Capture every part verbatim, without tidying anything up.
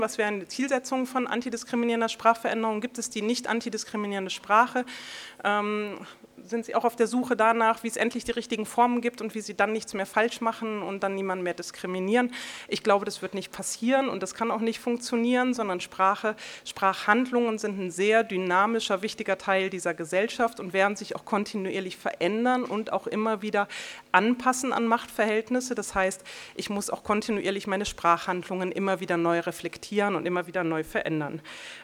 Was wären die Zielsetzungen von antidiskriminierender Sprachveränderung? Gibt es die nicht antidiskriminierende Sprache? Ähm, sind Sie auch auf der Suche danach, wie es endlich die richtigen Formen gibt und wie Sie dann nichts mehr falsch machen und dann niemanden mehr diskriminieren? Ich glaube, das wird nicht passieren und das kann auch nicht funktionieren, sondern Sprache, Sprachhandlungen sind ein sehr dynamischer, wichtiger Teil dieser Gesellschaft und werden sich auch kontinuierlich verändern und auch immer wieder anpassen an Machtverhältnisse. Das heißt, ich muss auch kontinuierlich meine Sprachhandlungen immer wieder neu reflektieren und immer wieder neu verändern.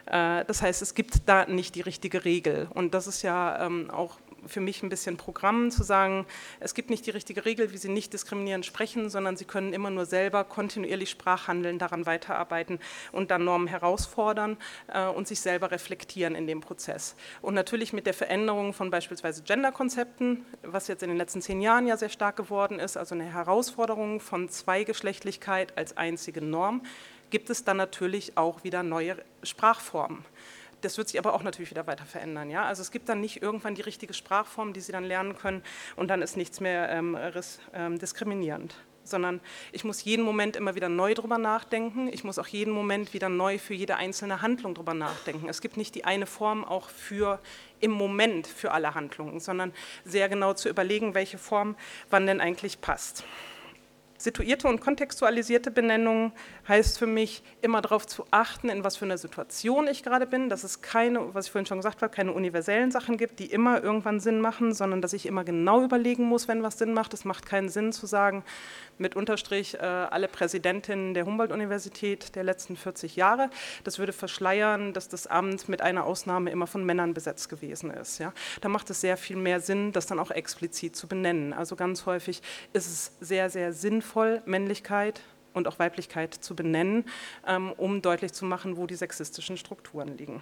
Das heißt, es gibt da nicht die richtige Regel und das ist ja auch für mich ein bisschen Programm, zu sagen, es gibt nicht die richtige Regel, wie Sie nicht diskriminierend sprechen, sondern Sie können immer nur selber kontinuierlich Sprachhandeln, daran weiterarbeiten und dann Normen herausfordern äh, und sich selber reflektieren in dem Prozess. Und natürlich mit der Veränderung von beispielsweise Genderkonzepten, was jetzt in den letzten zehn Jahren ja sehr stark geworden ist, also eine Herausforderung von Zweigeschlechtlichkeit als einzige Norm, gibt es dann natürlich auch wieder neue Sprachformen. Das wird sich aber auch natürlich wieder weiter verändern. Ja? Also es gibt dann nicht irgendwann die richtige Sprachform, die Sie dann lernen können und dann ist nichts mehr ähm, ris, ähm, diskriminierend. Sondern ich muss jeden Moment immer wieder neu drüber nachdenken. Ich muss auch jeden Moment wieder neu für jede einzelne Handlung drüber nachdenken. Es gibt nicht die eine Form auch für im Moment für alle Handlungen, sondern sehr genau zu überlegen, welche Form wann denn eigentlich passt. Situierte und kontextualisierte Benennung heißt für mich, immer darauf zu achten, in was für einer Situation ich gerade bin, dass es keine, was ich vorhin schon gesagt habe, keine universellen Sachen gibt, die immer irgendwann Sinn machen, sondern dass ich immer genau überlegen muss, wenn was Sinn macht. Es macht keinen Sinn zu sagen, mit Unterstrich äh, alle Präsidentinnen der Humboldt-Universität der letzten vierzig Jahre. Das würde verschleiern, dass das Amt mit einer Ausnahme immer von Männern besetzt gewesen ist. Ja? Da macht es sehr viel mehr Sinn, das dann auch explizit zu benennen. Also ganz häufig ist es sehr, sehr sinnvoll, Männlichkeit und auch Weiblichkeit zu benennen, ähm, um deutlich zu machen, wo die sexistischen Strukturen liegen.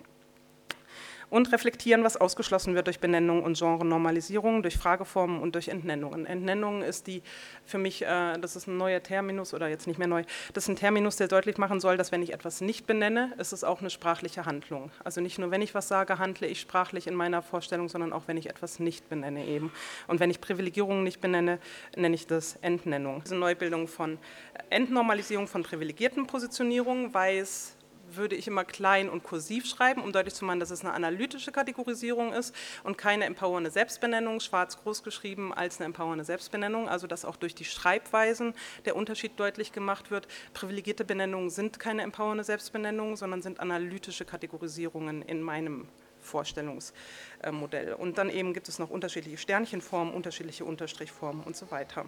Und reflektieren, was ausgeschlossen wird durch Benennung und Genre-Normalisierung, durch Frageformen und durch Entnennungen. Entnennung ist die, für mich, äh, das ist ein neuer Terminus, oder jetzt nicht mehr neu, das ist ein Terminus, der deutlich machen soll, dass wenn ich etwas nicht benenne, ist es auch eine sprachliche Handlung. Also nicht nur, wenn ich was sage, handle ich sprachlich in meiner Vorstellung, sondern auch, wenn ich etwas nicht benenne eben. Und wenn ich Privilegierungen nicht benenne, nenne ich das Entnennung. Diese Neubildung von Entnormalisierung von privilegierten Positionierungen weiß, würde ich immer klein und kursiv schreiben, um deutlich zu machen, dass es eine analytische Kategorisierung ist und keine empowernde Selbstbenennung, schwarz groß geschrieben als eine empowernde Selbstbenennung, also dass auch durch die Schreibweisen der Unterschied deutlich gemacht wird. Privilegierte Benennungen sind keine empowernde Selbstbenennung, sondern sind analytische Kategorisierungen in meinem Vorstellungsmodell. Und dann eben gibt es noch unterschiedliche Sternchenformen, unterschiedliche Unterstrichformen und so weiter.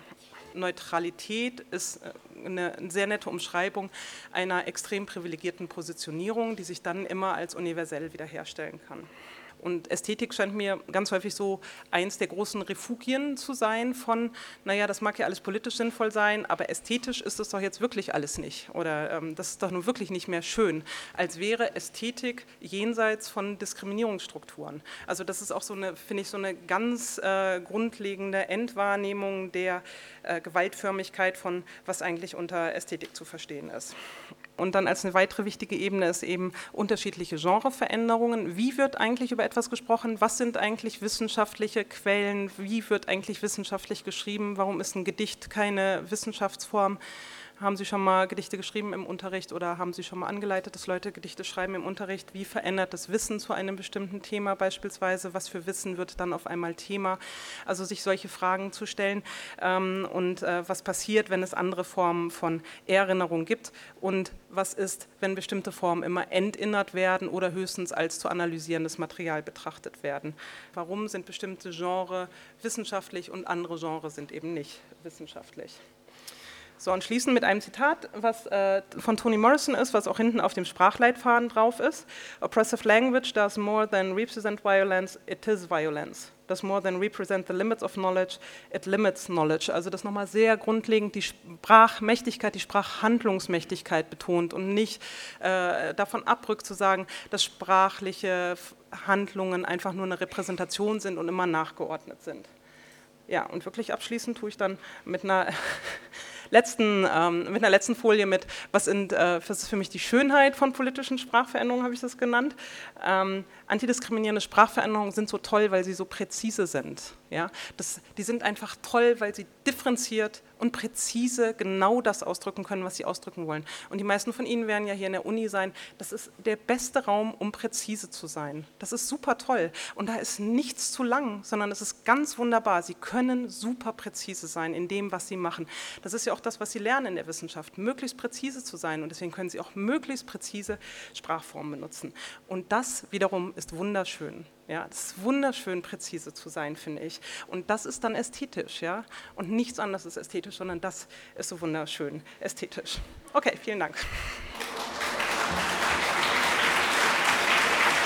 Neutralität ist eine sehr nette Umschreibung einer extrem privilegierten Positionierung, die sich dann immer als universell wiederherstellen kann. Und Ästhetik scheint mir ganz häufig so eins der großen Refugien zu sein von, naja, das mag ja alles politisch sinnvoll sein, aber ästhetisch ist es doch jetzt wirklich alles nicht. Oder ähm, das ist doch nun wirklich nicht mehr schön. Als wäre Ästhetik jenseits von Diskriminierungsstrukturen. Also das ist auch so eine, finde ich, so eine ganz äh, grundlegende Entwahrnehmung der äh, Gewaltförmigkeit von, was eigentlich unter Ästhetik zu verstehen ist. Und dann als eine weitere wichtige Ebene ist eben unterschiedliche Genreveränderungen. Wie wird eigentlich über etwas gesprochen? Was sind eigentlich wissenschaftliche Quellen? Wie wird eigentlich wissenschaftlich geschrieben? Warum ist ein Gedicht keine Wissenschaftsform? Haben Sie schon mal Gedichte geschrieben im Unterricht oder haben Sie schon mal angeleitet, dass Leute Gedichte schreiben im Unterricht? Wie verändert das Wissen zu einem bestimmten Thema beispielsweise? Was für Wissen wird dann auf einmal Thema? Also sich solche Fragen zu stellen ähm, und äh, was passiert, wenn es andere Formen von Erinnerung gibt und was ist, wenn bestimmte Formen immer entinnert werden oder höchstens als zu analysierendes Material betrachtet werden? Warum sind bestimmte Genres wissenschaftlich und andere Genres sind eben nicht wissenschaftlich? So, und schließen mit einem Zitat, was äh, von Toni Morrison ist, was auch hinten auf dem Sprachleitfaden drauf ist. Oppressive language does more than represent violence, it is violence. Does more than represent the limits of knowledge, it limits knowledge. Also das nochmal sehr grundlegend die Sprachmächtigkeit, die Sprachhandlungsmächtigkeit betont und nicht äh, davon abrückt zu sagen, dass sprachliche Handlungen einfach nur eine Repräsentation sind und immer nachgeordnet sind. Ja, und wirklich abschließend tue ich dann mit einer letzten, ähm, mit einer letzten Folie mit, was, sind, äh, was ist für mich die Schönheit von politischen Sprachveränderungen, habe ich das genannt. Ähm, antidiskriminierende Sprachveränderungen sind so toll, weil sie so präzise sind. Ja? Das, die sind einfach toll, weil sie differenziert und präzise genau das ausdrücken können, was sie ausdrücken wollen. Und die meisten von Ihnen werden ja hier in der Uni sein. Das ist der beste Raum, um präzise zu sein. Das ist super toll. Und da ist nichts zu lang, sondern es ist ganz wunderbar. Sie können super präzise sein in dem, was Sie machen. Das ist ja auch das, was Sie lernen in der Wissenschaft, möglichst präzise zu sein. Und deswegen können Sie auch möglichst präzise Sprachformen benutzen. Und das wiederum ist wunderschön. Ja, es ist wunderschön, präzise zu sein, finde ich. Und das ist dann ästhetisch, ja. Und nichts anderes ist ästhetisch, sondern das ist so wunderschön ästhetisch. Okay, vielen Dank.